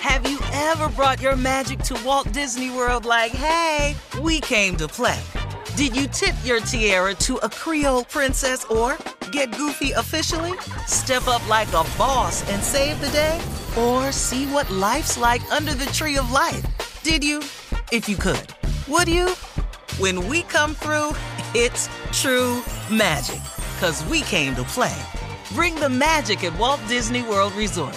Have you ever brought your magic to Walt Disney World like, hey, we came to play? Did you tip your tiara to a Creole princess or get goofy officially? Step up like a boss and save the day? Or see what life's like under the tree of life? Did you? If you could. Would you? When we come through, it's true magic. 'Cause we came to play. Bring the magic at Walt Disney World Resort.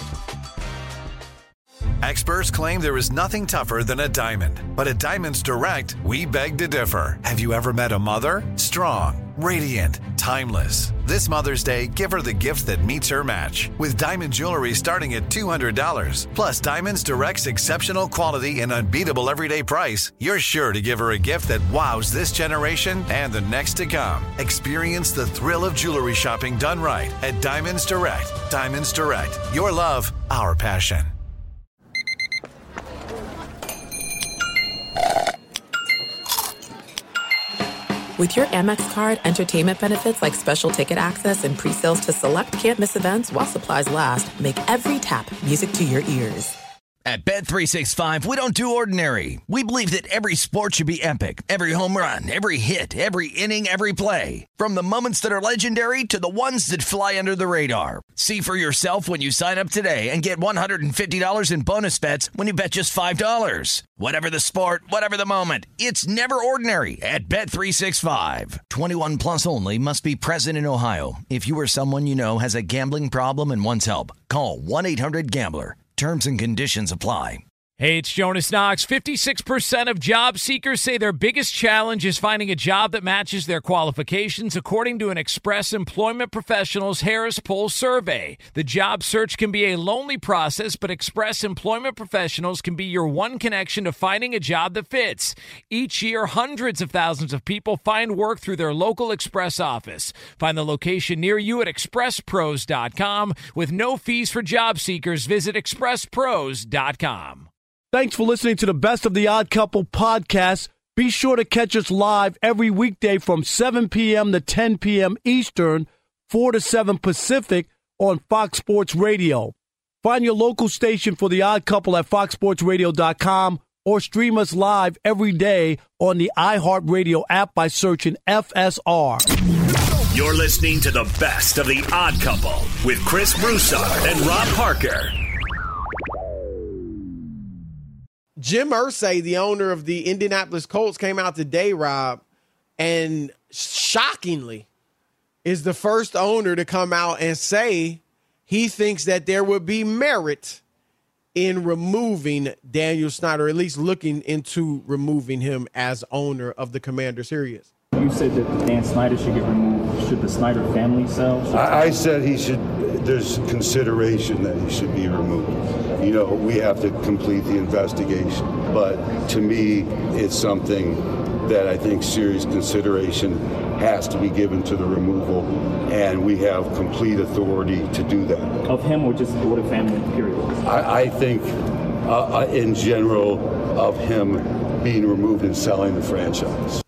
Experts claim there is nothing tougher than a diamond. But at Diamonds Direct, we beg to differ. Have you ever met a mother? Strong, radiant, timeless. This Mother's Day, give her the gift that meets her match. With diamond jewelry starting at $200. Plus Diamonds Direct's exceptional quality and unbeatable everyday price, you're sure to give her a gift that wows this generation and the next to come. Experience the thrill of jewelry shopping done right at Diamonds Direct. Diamonds Direct. Your love, our passion. With your Amex card, entertainment benefits like special ticket access and pre-sales to select can't-miss events while supplies last make every tap music to your ears. At Bet365, we don't do ordinary. We believe that every sport should be epic. Every home run, every hit, every inning, every play. From the moments that are legendary to the ones that fly under the radar. See for yourself when you sign up today and get $150 in bonus bets when you bet just $5. Whatever the sport, whatever the moment, it's never ordinary at Bet365. 21 plus only. Must be present in Ohio. If you or someone you know has a gambling problem and wants help, call 1-800-GAMBLER. Terms and conditions apply. Hey, it's Jonas Knox. 56% of job seekers say their biggest challenge is finding a job that matches their qualifications, according to an Express Employment Professionals Harris Poll survey. The job search can be a lonely process, but Express Employment Professionals can be your one connection to finding a job that fits. Each year, hundreds of thousands of people find work through their local Express office. Find the location near you at expresspros.com. With no fees for job seekers, visit expresspros.com. Thanks for listening to the Best of the Odd Couple podcast. Be sure to catch us live every weekday from 7 p.m. to 10 p.m. Eastern, 4 to 7 Pacific on Fox Sports Radio. Find your local station for The Odd Couple at foxsportsradio.com or stream us live every day on the iHeartRadio app by searching FSR. You're listening to the Best of the Odd Couple with Chris Broussard and Rob Parker. Jim Irsay, the owner of the Indianapolis Colts, came out today, Rob, and shockingly is the first owner to come out and say he thinks that there would be merit in removing Daniel Snyder, at least looking into removing him as owner of the Commanders. Here he is. You said that Dan Snyder should get removed. Should the Snyder family sell? I said he should. There's consideration that he should be removed. You know, we have to complete the investigation. But to me, it's something that I think serious consideration has to be given to the removal, and we have complete authority to do that. Of him or just the family period? I think, in general, of him being removed and selling the franchise.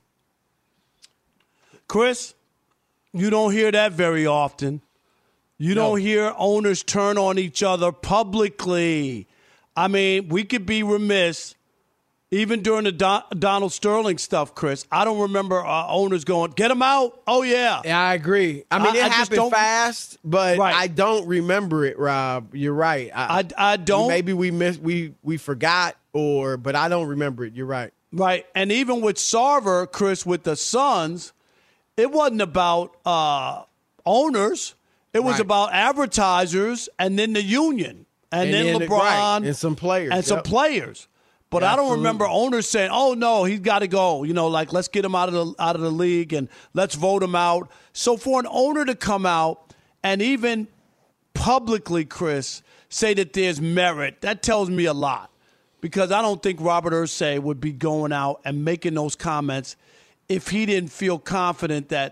Chris, you don't hear that very often. You don't hear owners turn on each other publicly. I mean, we could be remiss, even during the Donald Sterling stuff, Chris. I don't remember owners going, get him out. Oh, yeah. Yeah, I agree. I mean, it happened fast, but I don't remember it, Rob. You're right. I don't. Maybe we forgot, but I don't remember it. You're right. Right. And even with Sarver, Chris, with the Suns, it wasn't about owners. It was about advertisers and then the union and then LeBron and some players. But I don't remember owners saying, "Oh no, he's got to go." You know, like let's get him out of the league and let's vote him out. So for an owner to come out and even publicly, Chris, say that there's merit, that tells me a lot, because I don't think Robert Irsay would be going out and making those comments if he didn't feel confident that.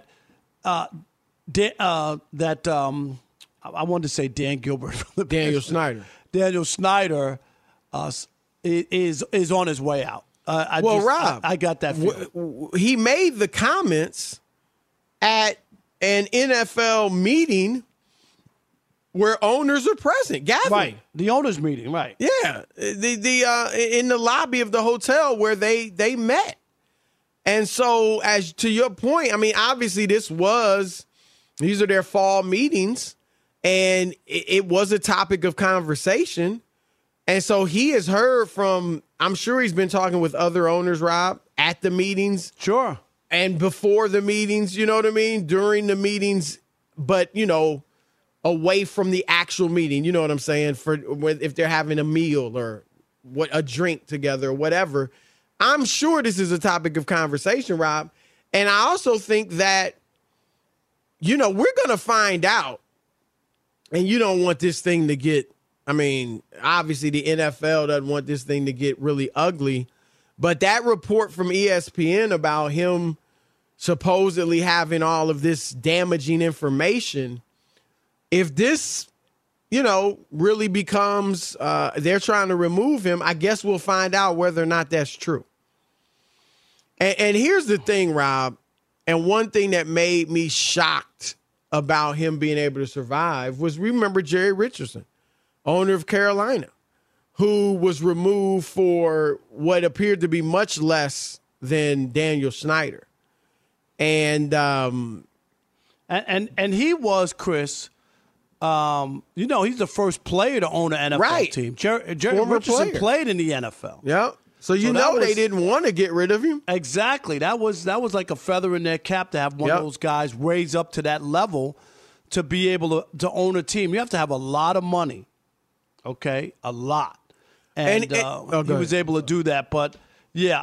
I wanted to say Dan Gilbert. Daniel Snyder. Daniel Snyder is on his way out. Rob, I got that feeling. He made the comments at an NFL meeting where owners are present, gathering. Right, the owners meeting, right? Yeah, in the lobby of the hotel where they met. And so, as to your point, I mean, obviously these are their fall meetings, and it was a topic of conversation. And so he has heard from, I'm sure he's been talking with other owners, Rob, at the meetings. Sure. And before the meetings, you know what I mean? During the meetings, but, away from the actual meeting, you know what I'm saying? If they're having a meal or a drink together or whatever. I'm sure this is a topic of conversation, Rob. And I also think that, we're going to find out, and you don't want this thing to get, obviously the NFL doesn't want this thing to get really ugly, but that report from ESPN about him supposedly having all of this damaging information, if this, really becomes, they're trying to remove him, I guess we'll find out whether or not that's true. And here's the thing, Rob, and one thing that made me shocked about him being able to survive was, remember Jerry Richardson, owner of Carolina, who was removed for what appeared to be much less than Daniel Snyder. And he was, Chris, he's the first player to own an NFL team. Jerry Richardson played in the NFL. Yeah. So they didn't want to get rid of him. Exactly. That was like a feather in their cap to have one of those guys raise up to that level to be able to own a team. You have to have a lot of money. Okay? A lot. And he was able to do that. But, yeah,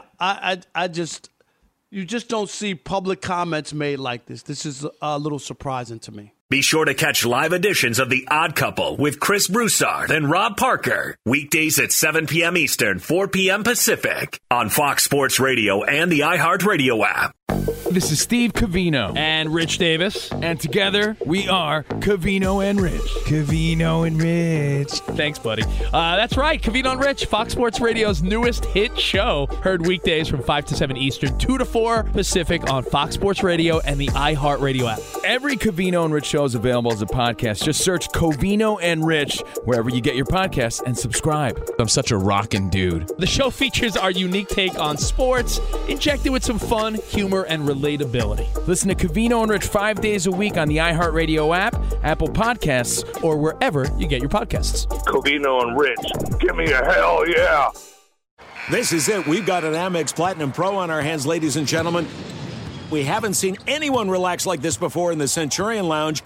you just don't see public comments made like this. This is a little surprising to me. Be sure to catch live editions of The Odd Couple with Chris Broussard and Rob Parker. Weekdays at 7 p.m. Eastern, 4 p.m. Pacific on Fox Sports Radio and the iHeartRadio app. This is Steve Covino and Rich Davis. And together we are Covino and Rich. Covino and Rich. Thanks, buddy. That's right. Covino and Rich, Fox Sports Radio's newest hit show. Heard weekdays from 5 to 7 Eastern, 2 to 4 Pacific on Fox Sports Radio and the iHeartRadio app. Every Covino and Rich show is available as a podcast. Just search Covino and Rich wherever you get your podcasts and subscribe. I'm such a rockin' dude. The show features our unique take on sports, injected with some fun, humor, and relatability. Listen to Covino and Rich 5 days a week on the iHeartRadio app, Apple Podcasts, or wherever you get your podcasts. Covino and Rich, give me a hell yeah. This is it. We've got an Amex Platinum Pro on our hands, ladies and gentlemen. We haven't seen anyone relax like this before in the Centurion Lounge.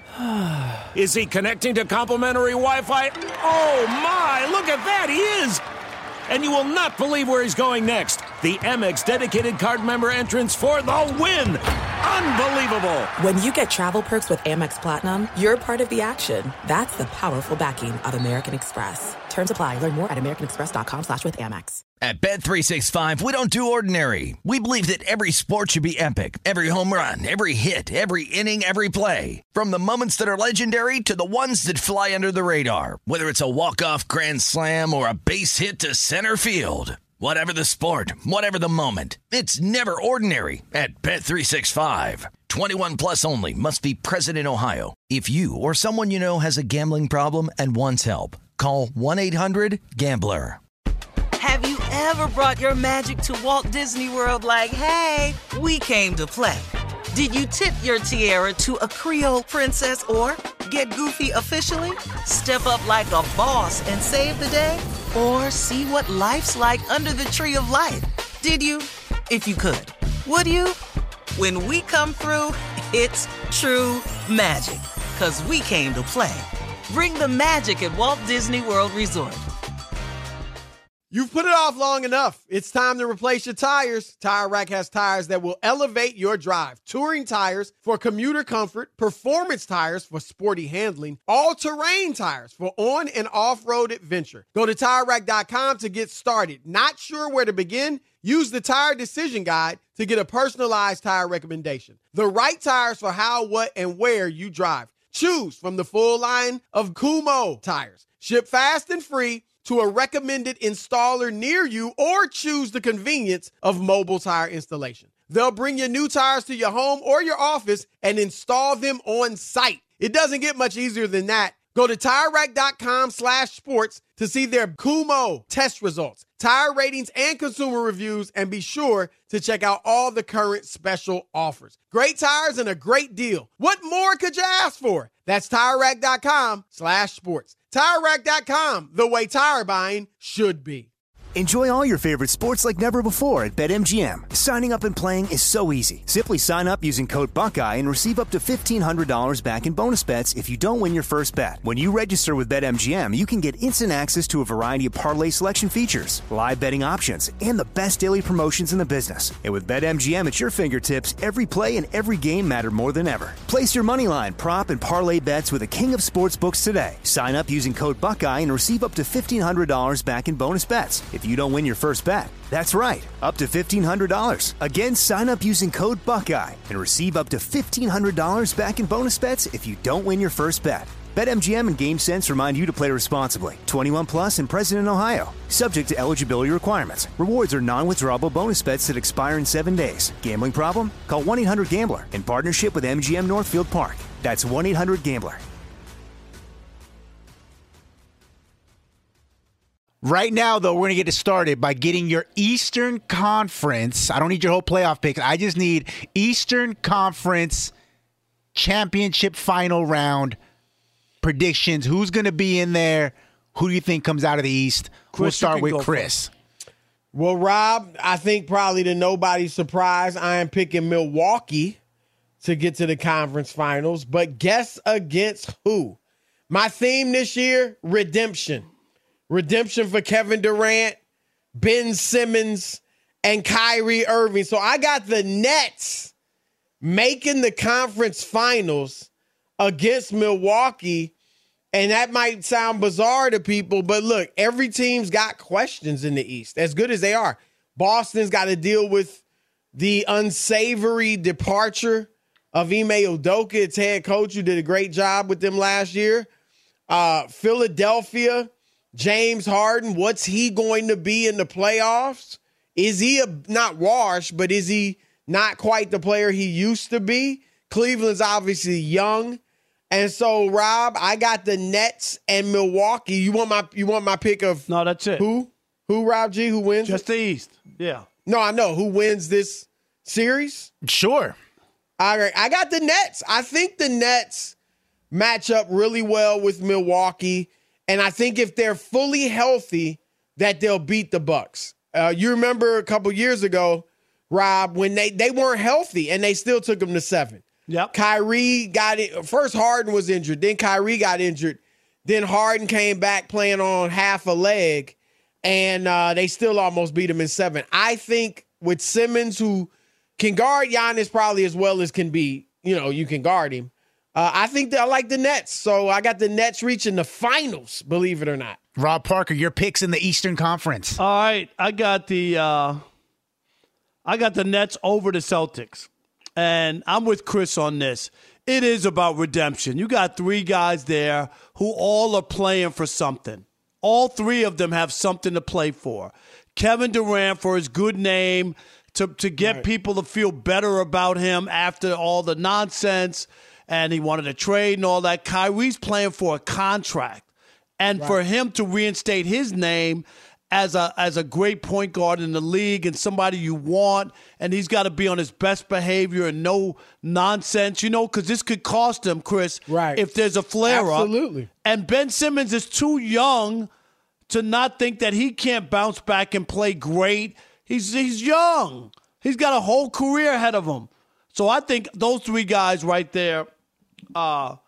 Is he connecting to complimentary Wi-Fi? Oh, my. Look at that. He is. And you will not believe where he's going next. The Amex dedicated card member entrance for the win. Unbelievable. When you get travel perks with Amex Platinum, you're part of the action. That's the powerful backing of American Express. Terms apply. Learn more at americanexpress.com/withAmex. At Bet365, we don't do ordinary. We believe that every sport should be epic. Every home run, every hit, every inning, every play. From the moments that are legendary to the ones that fly under the radar. Whether it's a walk-off grand slam or a base hit to center field. Whatever the sport, whatever the moment, it's never ordinary at Bet365. 21 plus only. Must be present in Ohio. If you or someone you know has a gambling problem and wants help, call 1-800-GAMBLER. Have you ever brought your magic to Walt Disney World like, hey, we came to play? Did you tip your tiara to a Creole princess or get goofy officially? Step up like a boss and save the day? Or see what life's like under the tree of life? Did you? If you could. Would you? When we come through, it's true magic. 'Cause we came to play. Bring the magic at Walt Disney World Resort. You've put it off long enough. It's time to replace your tires. Tire Rack has tires that will elevate your drive. Touring tires for commuter comfort, performance tires for sporty handling, all-terrain tires for on- and off-road adventure. Go to TireRack.com to get started. Not sure where to begin? Use the Tire Decision Guide to get a personalized tire recommendation. The right tires for how, what, and where you drive. Choose from the full line of Kumho tires. Ship fast and free to a recommended installer near you, or choose the convenience of mobile tire installation. They'll bring your new tires to your home or your office and install them on site. It doesn't get much easier than that. Go to TireRack.com/sports to see their Kumho test results, tire ratings, and consumer reviews, and be sure to check out all the current special offers. Great tires and a great deal. What more could you ask for? That's TireRack.com/sports. TireRack.com, the way tire buying should be. Enjoy all your favorite sports like never before at BetMGM. Signing up and playing is so easy. Simply sign up using code Buckeye and receive up to $1,500 back in bonus bets if you don't win your first bet. When you register with BetMGM, you can get instant access to a variety of parlay selection features, live betting options, and the best daily promotions in the business. And with BetMGM at your fingertips, every play and every game matter more than ever. Place your moneyline, prop, and parlay bets with the king of sportsbooks today. Sign up using code Buckeye and receive up to $1,500 back in bonus bets if you don't win your first bet. That's right, up to $1,500. Again, sign up using code Buckeye and receive up to $1,500 back in bonus bets if you don't win your first bet. BetMGM and GameSense remind you to play responsibly. 21 plus and present in Ohio. Subject to eligibility requirements. Rewards are non-withdrawable bonus bets that expire in 7 days. Gambling problem? Call 1-800-GAMBLER in partnership with MGM Northfield Park. That's 1-800-GAMBLER. Right now, though, we're going to get it started by getting your Eastern Conference. I don't need your whole playoff pick. I just need Eastern Conference championship final round predictions. Who's going to be in there? Who do you think comes out of the East? We'll start with Chris. Well, Rob, I think probably to nobody's surprise, I am picking Milwaukee to get to the conference finals. But guess against who? My theme this year, redemption. Redemption for Kevin Durant, Ben Simmons, and Kyrie Irving. So I got the Nets making the conference finals against Milwaukee. And that might sound bizarre to people, but look, every team's got questions in the East, as good as they are. Boston's got to deal with the unsavory departure of Ime Udoka, its head coach, who did a great job with them last year. Philadelphia, James Harden, what's he going to be in the playoffs? Is he not washed, but is he not quite the player he used to be? Cleveland's obviously young. And so, Rob, I got the Nets and Milwaukee. You want my pick of No, that's it. Who, Rob G? Who wins? Just the East. Yeah. No, I know. Who wins this series? Sure. All right. I got the Nets. I think the Nets match up really well with Milwaukee. And I think if they're fully healthy, that they'll beat the Bucks. You remember a couple years ago, Rob, when they weren't healthy and they still took them to 7. Yep. Kyrie got it. First, Harden was injured. Then Kyrie got injured. Then Harden came back playing on half a leg, and they still almost beat him in 7. I think with Simmons, who can guard Giannis probably as well as can be, you can guard him. I think I like the Nets. So I got the Nets reaching the finals, believe it or not. Rob Parker, your picks in the Eastern Conference. All right. I got the Nets over the Celtics. And I'm with Chris on this. It is about redemption. You got 3 guys there who all are playing for something. All 3 of them have something to play for. Kevin Durant for his good name, to get people to feel better about him after all the nonsense, and he wanted to trade and all that. Kyrie's playing for a contract. And for him to reinstate his name as a great point guard in the league and somebody you want, and he's got to be on his best behavior and no nonsense, because this could cost him, Chris, if there's a flare-up. Absolutely. And Ben Simmons is too young to not think that he can't bounce back and play great. He's young. He's got a whole career ahead of him. So I think those 3 guys right there, I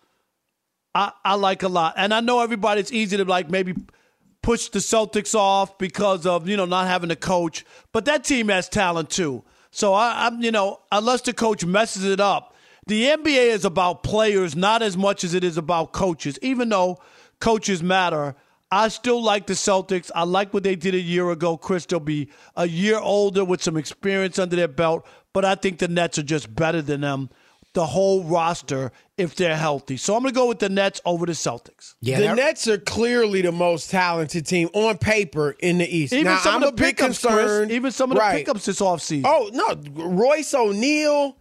like a lot. And I know everybody's easy to maybe push the Celtics off because of, not having a coach. But that team has talent too. So I'm unless the coach messes it up, the NBA is about players not as much as it is about coaches. Even though coaches matter, I still like the Celtics. I like what they did a year ago. Chris, they'll be a year older with some experience under their belt. But I think the Nets are just better than them, the whole roster, if they're healthy. So I'm going to go with the Nets over the Celtics. Yeah, the Nets are clearly the most talented team on paper in the East. Even now, some I'm of the a bit pickups, concerned. Chris, even some of the pickups this offseason. Oh, no. Royce O'Neal,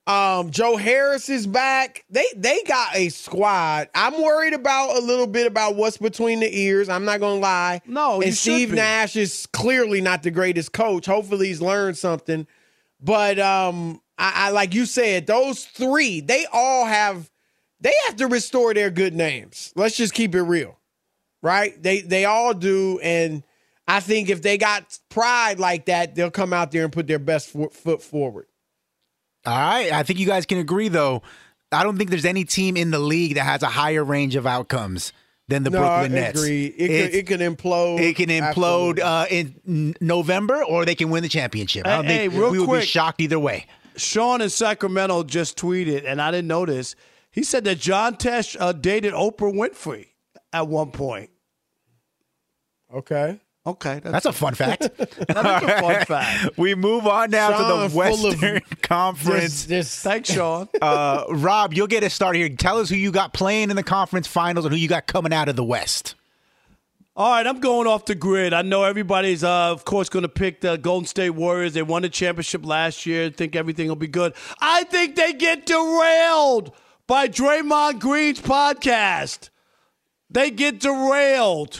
Joe Harris is back. They got a squad. I'm worried a little bit about what's between the ears. I'm not going to lie. No, and Steve Nash is clearly not the greatest coach. Hopefully he's learned something. But I like you said, those three, they have to restore their good names. Let's just keep it real, right? They all do, and I think if they got pride like that, they'll come out there and put their best foot forward. All right. I think you guys can agree, though. I don't think there's any team in the league that has a higher range of outcomes than the Brooklyn Nets. Agree. It can implode. It can implode in November, or they can win the championship. I don't think we would be shocked either way. Sean in Sacramento just tweeted, and I didn't know this. He said that John Tesh dated Oprah Winfrey at one point. Okay. That's a fun fact. That is a fun fact. We move on now Sean, to the Western Conference. Thanks, Sean. Rob, you'll get us started here. Tell us who you got playing in the conference finals and who you got coming out of the West. All right, I'm going off the grid. I know everybody's, of course, going to pick the Golden State Warriors. They won the championship last year. Think everything will be good. I think they get derailed by Draymond Green's podcast. They get derailed.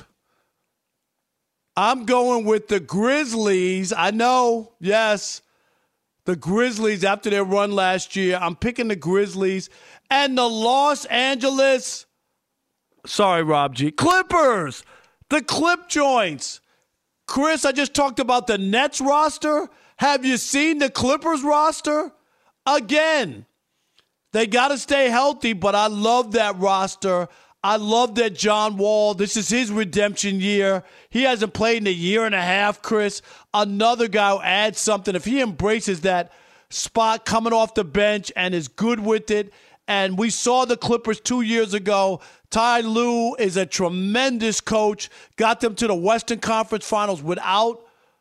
I'm going with the Grizzlies. I know, yes, the Grizzlies after their run last year. I'm picking the Grizzlies. And the Los Angeles, sorry, Rob G, Clippers, the Clip Joints. Chris, I just talked about the Nets roster. Have you seen the Clippers roster? Again, they got to stay healthy, but I love that roster. I love that John Wall, this is his redemption year. He hasn't played in a year and a half, Chris. Another guy who adds something. If he embraces that spot coming off the bench and is good with it, and we saw the Clippers 2 years ago. Ty Lue is a tremendous coach. Got them to the Western Conference Finals without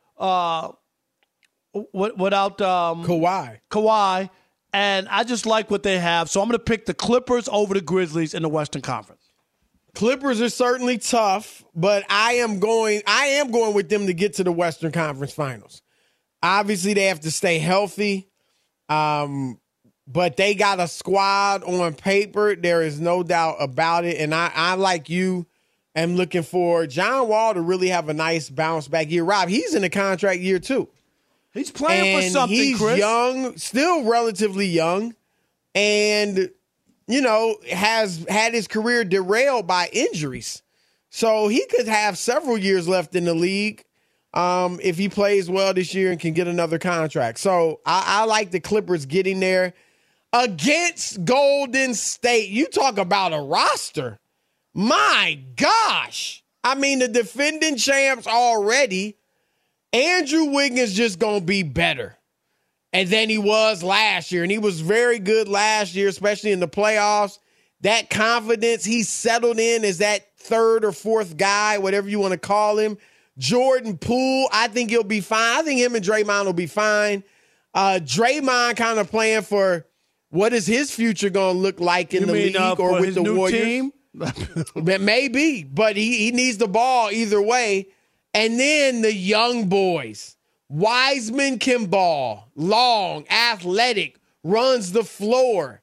Kawhi. And I just like what they have. So I'm going to pick the Clippers over the Grizzlies in the Western Conference. Clippers are certainly tough, but I am going with them to get to the Western Conference Finals. Obviously, they have to stay healthy, but they got a squad on paper. There is no doubt about it. And I like you, am looking for John Wall to really have a nice bounce back year. Rob, he's in a contract year too. He's playing for something, he's Chris. Young, still relatively young, and has had his career derailed by injuries. So he could have several years left in the league if he plays well this year and can get another contract. So I like the Clippers getting there against Golden State. You talk about a roster. My gosh. I mean, the defending champs already. Andrew Wiggins just going to be better than he was last year. And he was very good last year, especially in the playoffs. That confidence, he's settled in as that third or fourth guy, whatever you want to call him. Jordan Poole, I think he'll be fine. I think him and Draymond will be fine. Draymond kind of playing for what is his future going to look like in the league or with the Warriors. Team? Maybe, but he needs the ball either way. And then the young boys. Wiseman can ball. Long, athletic, runs the floor.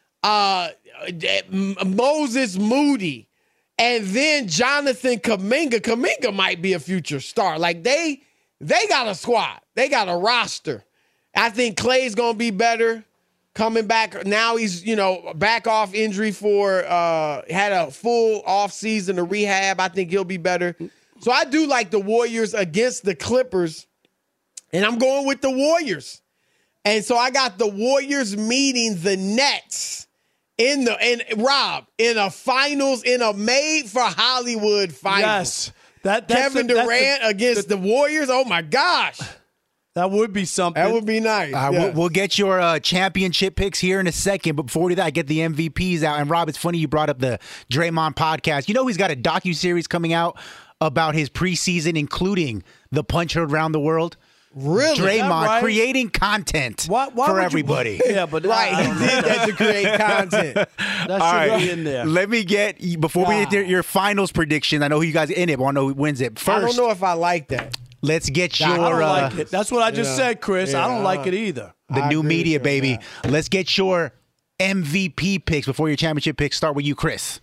Moses Moody. And then Jonathan Kuminga. Kuminga might be a future star. Like, they got a squad. They got a roster. I think Klay's going to be better coming back. Now he's, back off injury had a full off season of rehab. I think he'll be better. So I do like the Warriors against the Clippers, and I'm going with the Warriors. And so I got the Warriors meeting the Nets in a finals, in a made for Hollywood finals. Yes. Kevin Durant against the Warriors. Oh my gosh. That would be something. That would be nice. Yes. We'll get your championship picks here in a second. But before we do that, I get the MVPs out. And Rob, it's funny you brought up the Draymond podcast. He's got a docuseries coming out about his preseason, including the punch heard around the world. Really? Draymond creating content for everybody. Yeah, but right, he did that to create content. That should be in there. Let me get, before we get your finals prediction, I know who you guys in it, but I want to know who wins it. First, I don't know if I like that. Let's get I your. don't like it. That's what I just said, Chris. I don't like it either. The new media, baby. Let's get your MVP picks before your championship picks. Start with you, Chris.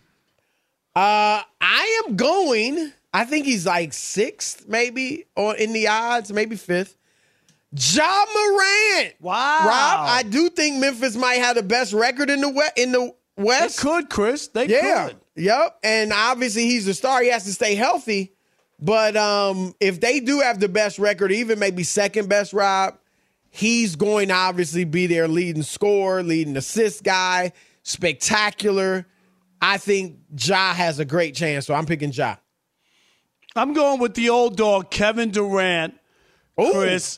I am going. I think he's like 6th, maybe, or in the odds, maybe 5th. Ja Morant. Wow. Rob, I do think Memphis might have the best record in the West. They could, Chris. They could. Yep. And obviously he's the star. He has to stay healthy. But if they do have the best record, even maybe second best, Rob, he's going to obviously be their leading scorer, leading assist guy, spectacular. I think Ja has a great chance, so I'm picking Ja. I'm going with the old dog, Kevin Durant, Chris,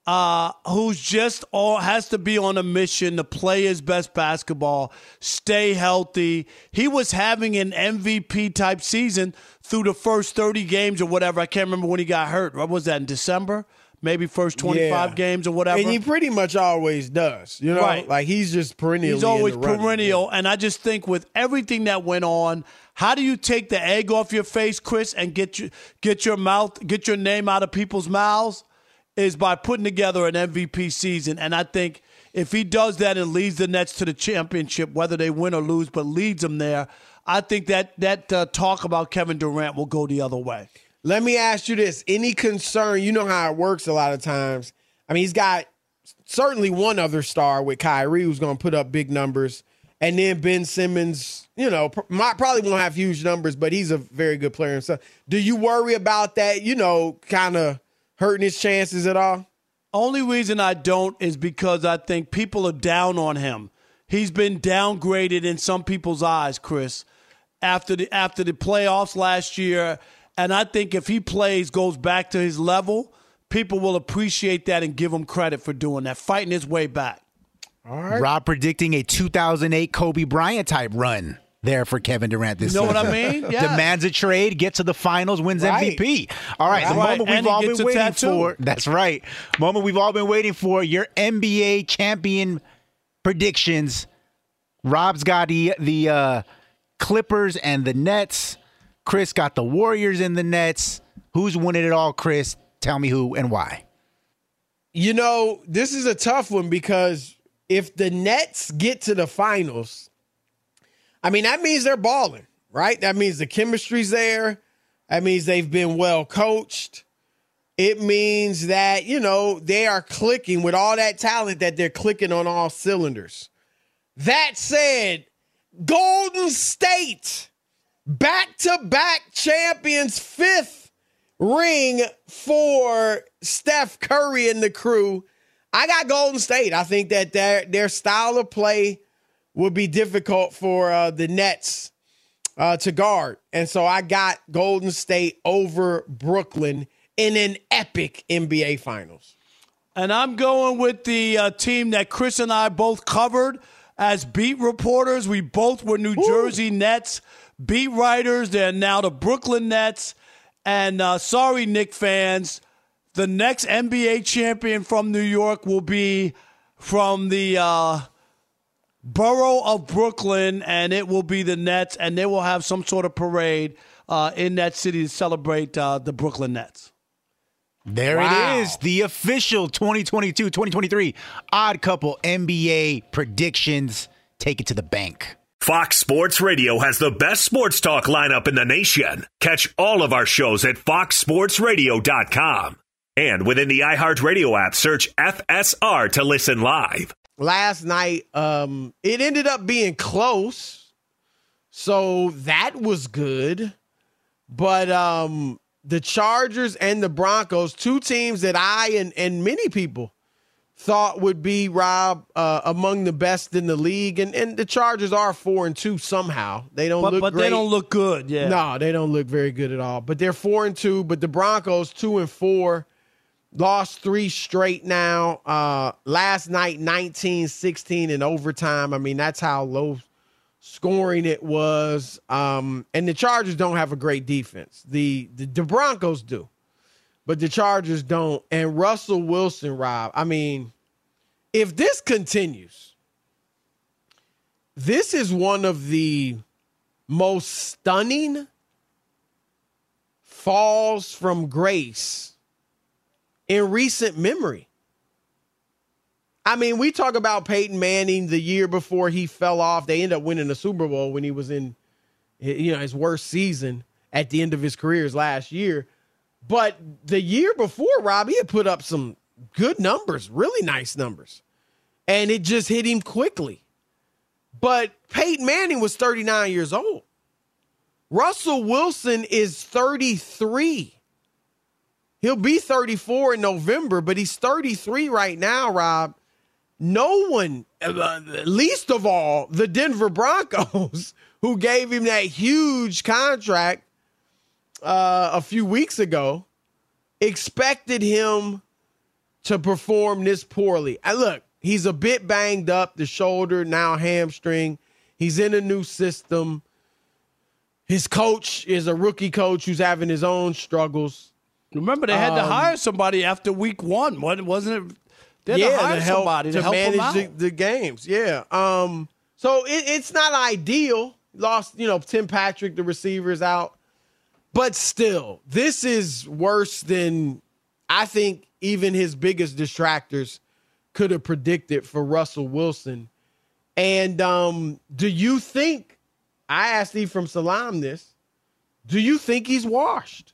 who's just has to be on a mission to play his best basketball, stay healthy. He was having an MVP-type season through the first 30 games or whatever. I can't remember when he got hurt. What was that, in December? Maybe first 25 games or whatever. And he pretty much always does. You know, right. Like he's just perennial. He's always perennial. And I just think with everything that went on, how do you take the egg off your face, Chris, and get your name out of people's mouths? Is by putting together an MVP season. And I think if he does that and leads the Nets to the championship, whether they win or lose, but leads them there, I think that talk about Kevin Durant will go the other way. Let me ask you this. Any concern? You know how it works a lot of times. I mean, he's got certainly one other star with Kyrie who's going to put up big numbers. And then Ben Simmons, probably won't have huge numbers, but he's a very good player himself. Do you worry about that, kind of hurting his chances at all? Only reason I don't is because I think people are down on him. He's been downgraded in some people's eyes, Chris, after the playoffs last year. And I think if he goes back to his level, people will appreciate that and give him credit for doing that, fighting his way back. All right. Rob predicting a 2008 Kobe Bryant type run there for Kevin Durant this season. You know what I mean? Yeah. Demands a trade, gets to the finals, wins MVP. All right, the moment we've all been waiting for. That's right. Moment we've all been waiting for, your NBA champion predictions. Rob's got the Clippers and the Nets. Chris got the Warriors and the Nets. Who's winning it all, Chris? Tell me who and why. This is a tough one because if the Nets get to the finals, I mean, that means they're balling, right? That means the chemistry's there. That means they've been well coached. It means that, they are clicking with all that talent that they're clicking on all cylinders. That said, Golden State, back-to-back champions, 5th ring for Steph Curry and the crew. I got Golden State. I think that their style of play would be difficult for the Nets to guard. And so I got Golden State over Brooklyn in an epic NBA Finals. And I'm going with the team that Chris and I both covered as beat reporters. We both were New Jersey Nets beat writers. They're now the Brooklyn Nets. And sorry, Knicks fans, the next NBA champion from New York will be from the borough of Brooklyn, and it will be the Nets, and they will have some sort of parade in that city to celebrate the Brooklyn Nets. There it is, the official 2022-2023 Odd Couple NBA predictions. Take it to the bank. Fox Sports Radio has the best sports talk lineup in the nation. Catch all of our shows at foxsportsradio.com. And within the iHeartRadio app, search FSR to listen live. Last night, it ended up being close, so that was good. But the Chargers and the Broncos, two teams that I and many people thought would be, Rob, among the best in the league. And the Chargers are 4-2 somehow. They don't look great. But they don't look good, yeah. No, they don't look very good at all. But they're 4-2. But the Broncos, 2-4. Lost 3 straight now. Last night, 19-16 in overtime. I mean, that's how low scoring it was. And the Chargers don't have a great defense. The Broncos do, but the Chargers don't. And Russell Wilson, Rob, I mean, if this continues, this is one of the most stunning falls from grace in recent memory. I mean, we talk about Peyton Manning the year before he fell off. They ended up winning the Super Bowl when he was in, his worst season at the end of his career last year. But the year before, Rob, he had put up some good numbers, really nice numbers. And it just hit him quickly. But Peyton Manning was 39 years old. Russell Wilson is 33. He'll be 34 in November, but he's 33 right now, Rob. No one, least of all, the Denver Broncos, who gave him that huge contract a few weeks ago, expected him to perform this poorly. Look, he's a bit banged up, the shoulder, now hamstring. He's in a new system. His coach is a rookie coach who's having his own struggles. Remember, they had to hire somebody after week one. Wasn't it? They had to hire somebody to help manage the games. Yeah. So it's not ideal. Lost, Tim Patrick, the receiver's out. But still, this is worse than I think even his biggest distractors could have predicted for Russell Wilson. And do you think, I asked Ephraim Salam this, do you think he's washed?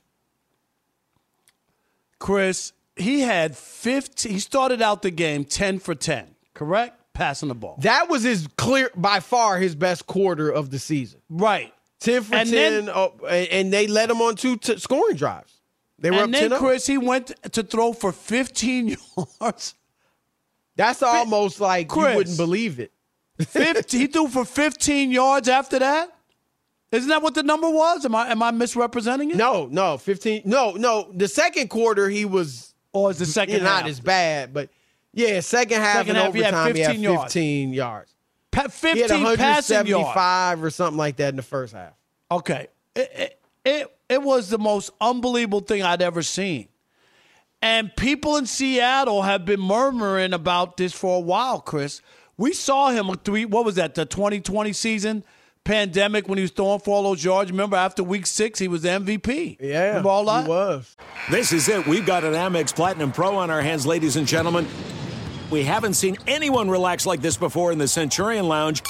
Chris, he had 15. He started out the game 10 for 10, correct? Passing the ball. That was by far his best quarter of the season. Right. 10 for 10, and they led him on two scoring drives. They were up 10-0. And then, Chris, he went to throw for 15 yards. That's almost like Chris, you wouldn't believe it. He threw for 15 yards after that? Isn't that what the number was? Am I misrepresenting it? No, 15. No. The second quarter he was, or is the second half not as bad, but yeah, second half and overtime he had 15 yards. 15 he had 175 passing or something like that in the first half. Okay, it was the most unbelievable thing I'd ever seen, and people in Seattle have been murmuring about this for a while. Chris, we saw him what was that, the 2020 season? Pandemic, when he was throwing for all those yards. Remember, after week 6, he was the MVP. Yeah, remember all that? He was. This is it. We've got an Amex Platinum Pro on our hands, ladies and gentlemen. We haven't seen anyone relax like this before in the Centurion Lounge.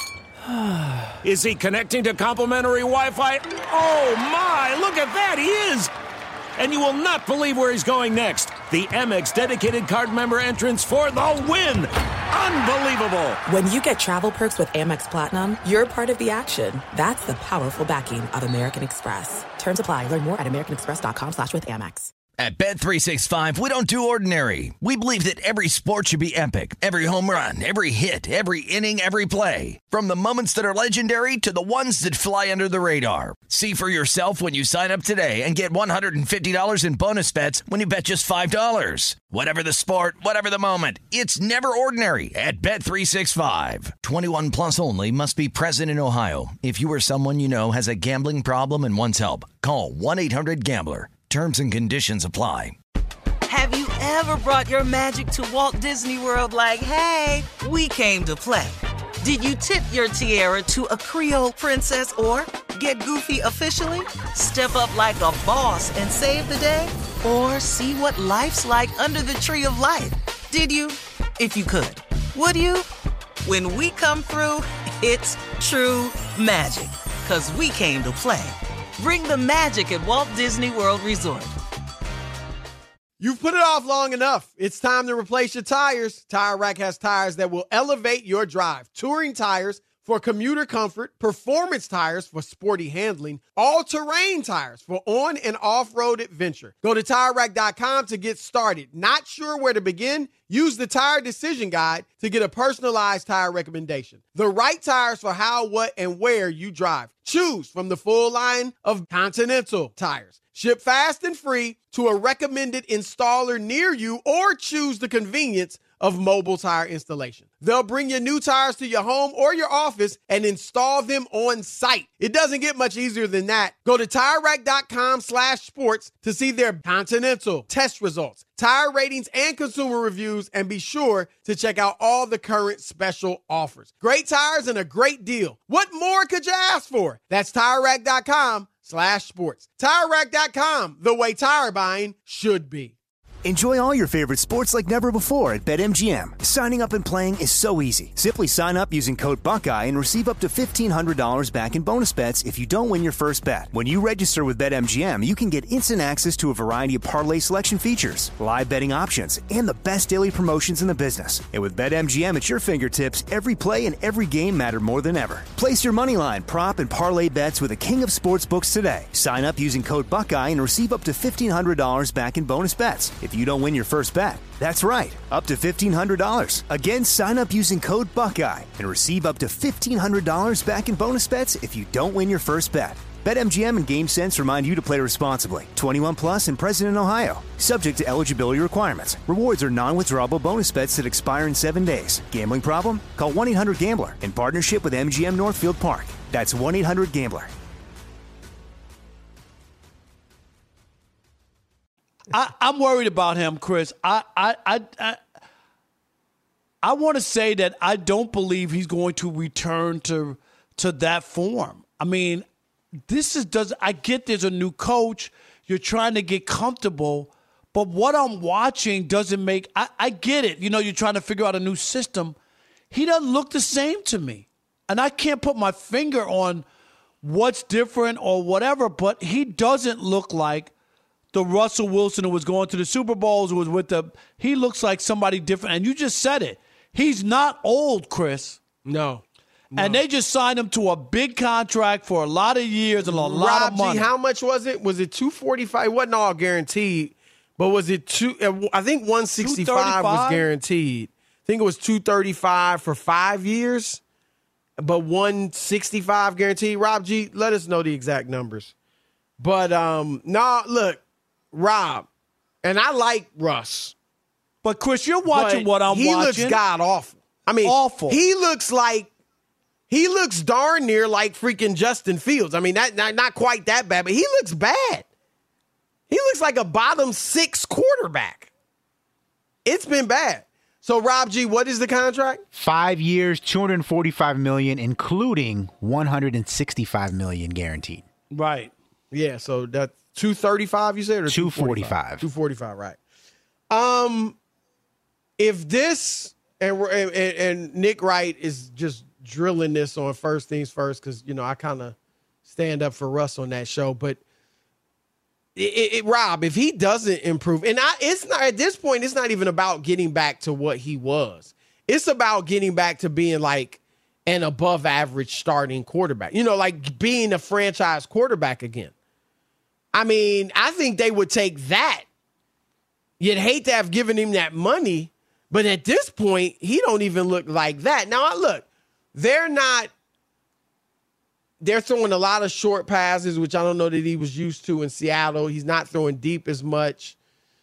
Is he connecting to complimentary Wi-Fi? Oh, my. Look at that. He is. And you will not believe where he's going next. The Amex dedicated card member entrance for the win. Unbelievable. When you get travel perks with Amex Platinum, you're part of the action. That's the powerful backing of American Express. Terms apply. Learn more at americanexpress.com/withAmex. At Bet365, we don't do ordinary. We believe that every sport should be epic. Every home run, every hit, every inning, every play. From the moments that are legendary to the ones that fly under the radar. See for yourself when you sign up today and get $150 in bonus bets when you bet just $5. Whatever the sport, whatever the moment, it's never ordinary at Bet365. 21 plus only. Must be present in Ohio. If you or someone you know has a gambling problem and wants help, call 1-800-GAMBLER. Terms and conditions apply. Have you ever brought your magic to Walt Disney World like, hey, we came to play? Did you tip your tiara to a Creole princess or get goofy officially? Step up like a boss and save the day? Or see what life's like under the tree of life? Did you? If you could. Would you? When we come through, it's true magic. 'Cause we came to play. Bring the magic at Walt Disney World Resort. You've put it off long enough. It's time to replace your tires. Tire Rack has tires that will elevate your drive. Touring tires for commuter comfort, performance tires for sporty handling, all-terrain tires for on- and off-road adventure. Go to TireRack.com to get started. Not sure where to begin? Use the Tire Decision Guide to get a personalized tire recommendation. The right tires for how, what, and where you drive. Choose from the full line of Continental tires. Ship fast and free to a recommended installer near you, or choose the convenience of mobile tire installation. They'll bring your new tires to your home or your office and install them on site. It doesn't get much easier than that. Go to TireRack.com/sports to see their Continental test results, tire ratings, and consumer reviews, and be sure to check out all the current special offers. Great tires and a great deal. What more could you ask for? That's TireRack.com/sports. TireRack.com, the way tire buying should be. Enjoy all your favorite sports like never before at BetMGM. Signing up and playing is so easy. Simply sign up using code Buckeye and receive up to $1,500 back in bonus bets if you don't win your first bet. When you register with BetMGM, you can get instant access to a variety of parlay selection features, live betting options, and the best daily promotions in the business. And with BetMGM at your fingertips, every play and every game matter more than ever. Place your moneyline, prop, and parlay bets with the king of sportsbooks today. Sign up using code Buckeye and receive up to $1,500 back in bonus bets if you don't win your first bet. That's right, up to $1,500. Again, sign up using code Buckeye and receive up to $1,500 back in bonus bets if you don't win your first bet. BetMGM and GameSense remind you to play responsibly. 21 plus and present in Ohio. Subject to eligibility requirements. Rewards are non-withdrawable bonus bets that expire in 7 days. Gambling problem? Call 1-800-GAMBLER in partnership with MGM Northfield Park. That's 1-800-GAMBLER. I'm worried about him, Chris. I want to say that I don't believe he's going to return to that form. I mean, I get there's a new coach. You're trying to get comfortable, but what I'm watching doesn't make – I get it. You know, you're trying to figure out a new system. He doesn't look the same to me. And I can't put my finger on what's different or whatever, but he doesn't look like the Russell Wilson who was going to the Super Bowls, who was with he looks like somebody different. And you just said it. He's not old, Chris. No. And they just signed him to a big contract for a lot of years and a lot of money. How much was it? Was it $245? It wasn't all guaranteed, but was it I think $165 was guaranteed. I think it was $235 for 5 years, but $165 guaranteed. Rob G, let us know the exact numbers. But look, Rob, and I like Russ. But Chris, you're watching what I'm watching. He looks god awful. I mean, awful. He looks darn near like freaking Justin Fields. I mean, not quite that bad, but he looks bad. He looks like a bottom 6 quarterback. It's been bad. So, Rob G, what is the contract? 5 years, $245 million, including $165 million guaranteed. Right. Yeah, so that's $235, you said, or $245? $245, right. If this and Nick Wright is just drilling this on First Things First, because I kind of stand up for Russ on that show, but Rob, if he doesn't improve, and it's not at this point, it's not even about getting back to what he was. It's about getting back to being like an above average starting quarterback. Like being a franchise quarterback again. I mean, I think they would take that. You'd hate to have given him that money, but at this point, he don't even look like that. Now, look, they're throwing a lot of short passes, which I don't know that he was used to in Seattle. He's not throwing deep as much.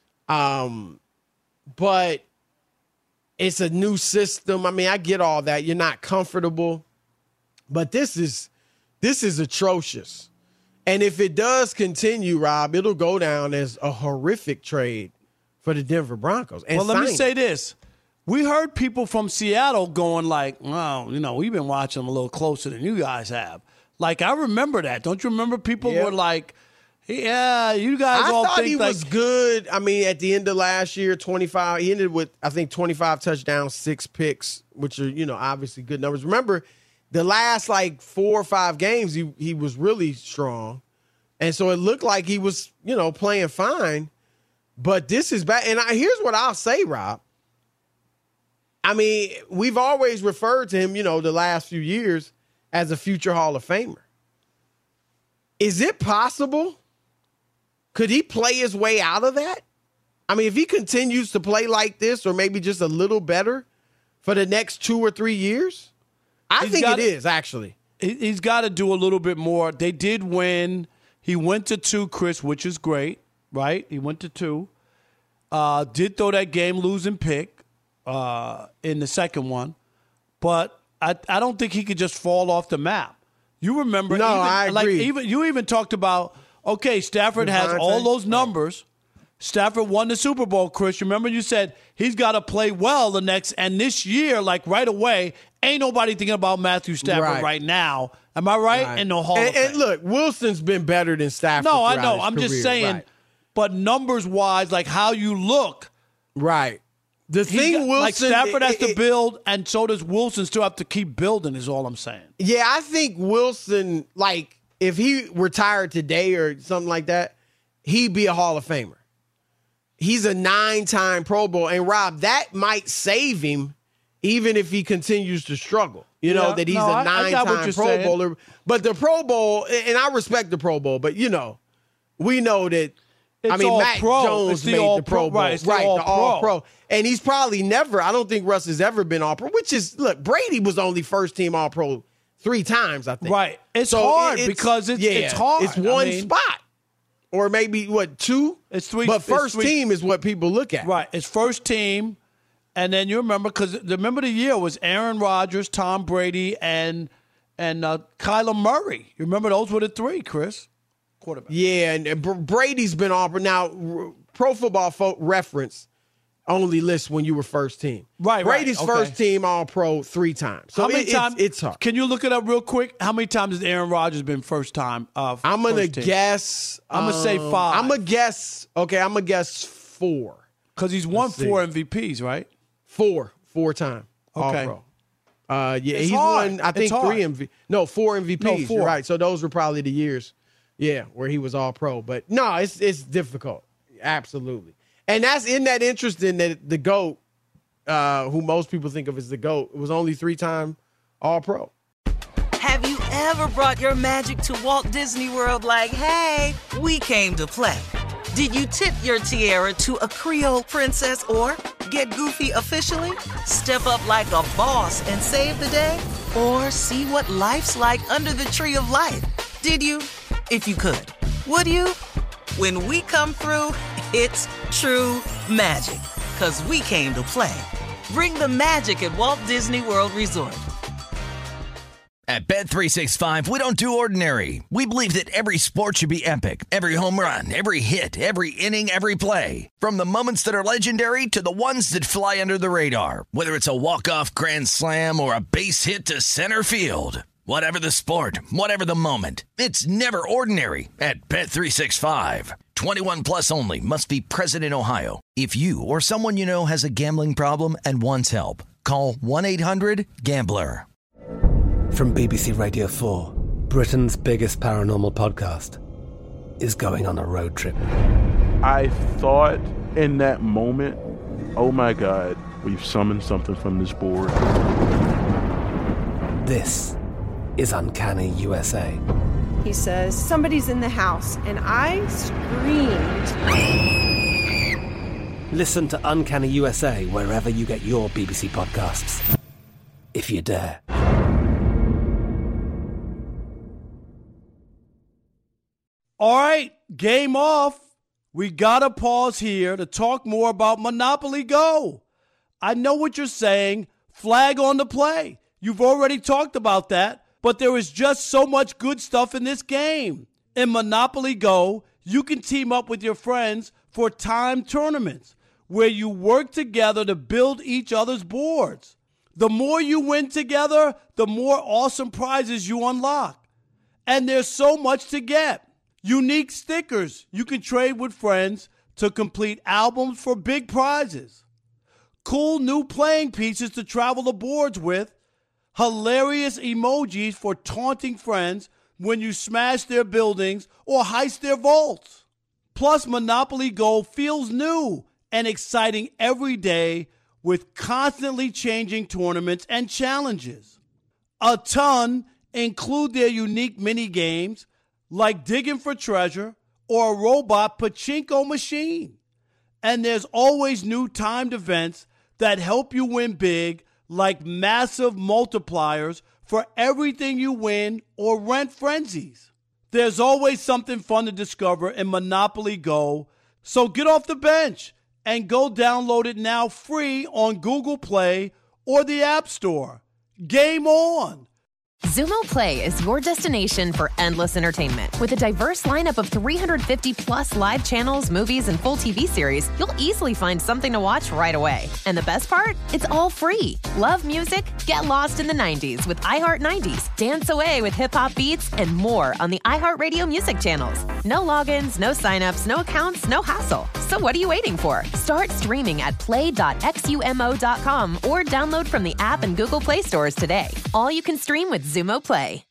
But it's a new system. I mean, I get all that. You're not comfortable. But this is atrocious. And if it does continue, Rob, it'll go down as a horrific trade for the Denver Broncos. And let me say this. We heard people from Seattle going like, well, we've been watching them a little closer than you guys have. Like, I remember that. Don't you remember people were like, yeah, you guys all think I thought he was good. I mean, at the end of last year, 25. He ended with, I think, 25 touchdowns, 6 picks, which are, obviously good numbers. Remember, the last, 4 or 5 games, he was really strong. And so it looked like he was, playing fine. But this is bad. And here's what I'll say, Rob. I mean, we've always referred to him, the last few years as a future Hall of Famer. Is it possible? Could he play his way out of that? I mean, if he continues to play like this or maybe just a little better for the next 2 or 3 years, I think it is, actually. He's got to do a little bit more. They did win. He went to 2, Chris, which is great, right? He went to 2. Did throw that game-losing pick in the second one. But I don't think he could just fall off the map. You remember? No, I agree. You even talked about, okay, Stafford has all those numbers. Stafford won the Super Bowl, Chris. Remember you said he's got to play well and this year, right away, ain't nobody thinking about Matthew Stafford right now. Am I right? And no Hall of Fame. And look, Wilson's been better than Stafford. No, I know. I'm just saying, but numbers-wise, like how you look. Right. The thing Wilson... Like Stafford has to build, and so does Wilson still have to keep building is all I'm saying. Yeah, I think Wilson, like, if he retired today or something like that, he'd be a Hall of Famer. He's a 9-time Pro Bowl. And, Rob, that might save him even if he continues to struggle. You know, that he's a 9-time Pro Bowler. But the Pro Bowl, and I respect the Pro Bowl, but, we know that, Mac Jones made the Pro Bowl. Right, the All-Pro. And he's probably never, I don't think Russ has ever been All-Pro, which is, look, Brady was only first-team All-Pro 3 times, I think. Right. It's hard because it's hard. It's one spot. Or maybe, 2? It's 3. But first team is what people look at. Right. It's first team. And then you remember, because remember the year was Aaron Rodgers, Tom Brady, and Kyler Murray. You remember those were the 3, Chris? Quarterback. Yeah, and Brady's been All-Pro. Now, Pro Football Reference only lists when you were first team. Right, Brady's first team All-Pro 3 times. So how many times? It's hard. Can you look it up real quick? How many times has Aaron Rodgers been first time? I'm going to guess. I'm going to say 5. I'm going to guess 4. Because he's won 4 MVPs, right? 4 time Okay. All-Pro. He's won, I think, 4 MVPs. No, 4. You're right. So those were probably the years, where he was All-Pro. But no, it's difficult. Absolutely. And isn't that interesting that the GOAT, who most people think of as the GOAT, was only 3-time All-Pro. Have you ever brought your magic to Walt Disney World like, hey, we came to play? Did you tip your tiara to a Creole princess or get goofy officially? Step up like a boss and save the day? Or see what life's like under the tree of life? Did you? If you could. Would you? When we come through, it's true magic. 'Cause we came to play. Bring the magic at Walt Disney World Resort. At Bet365, we don't do ordinary. We believe that every sport should be epic. Every home run, every hit, every inning, every play. From the moments that are legendary to the ones that fly under the radar. Whether it's a walk-off grand slam or a base hit to center field. Whatever the sport, whatever the moment. It's never ordinary at Bet365. 21 plus only. Must be present in Ohio. If you or someone you know has a gambling problem and wants help, call 1-800-GAMBLER. From BBC Radio 4, Britain's biggest paranormal podcast is going on a road trip. I thought in that moment, oh my God, we've summoned something from this board. This is Uncanny USA. He says, somebody's in the house, and I screamed. Listen to Uncanny USA wherever you get your BBC podcasts, if you dare. All right, game off. We got to pause here to talk more about Monopoly Go. I know what you're saying. Flag on the play. You've already talked about that, but there is just so much good stuff in this game. In Monopoly Go, you can team up with your friends for timed tournaments where you work together to build each other's boards. The more you win together, the more awesome prizes you unlock. And there's so much to get. Unique stickers you can trade with friends to complete albums for big prizes. Cool new playing pieces to travel the boards with. Hilarious emojis for taunting friends when you smash their buildings or heist their vaults. Plus, Monopoly Go feels new and exciting every day with constantly changing tournaments and challenges. A ton include their unique mini games like digging for treasure or a robot pachinko machine. And there's always new timed events that help you win big, like massive multipliers for everything you win or rent frenzies. There's always something fun to discover in Monopoly Go, so get off the bench and go download it now free on Google Play or the App Store. Game on! Xumo Play is your destination for endless entertainment. With a diverse lineup of 350-plus live channels, movies, and full TV series, you'll easily find something to watch right away. And the best part? It's all free. Love music? Get lost in the 90s with iHeart 90s, dance away with hip-hop beats, and more on the iHeartRadio music channels. No logins, no signups, no accounts, no hassle. So what are you waiting for? Start streaming at play.xumo.com or download from the app and Google Play stores today. All you can stream with Xumo Play.